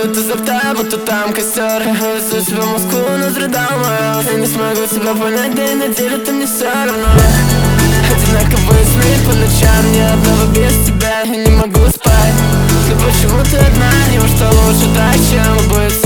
будто заптай, будто там костер. Всю себя Москву разрыдал мороз. Я не смогу тебя понять, день недели ты мне все равно. Одинаковые сны по ночам, ни одного без тебя. Я не могу спать. Но почему ты одна? Неужто лучше так, чем быть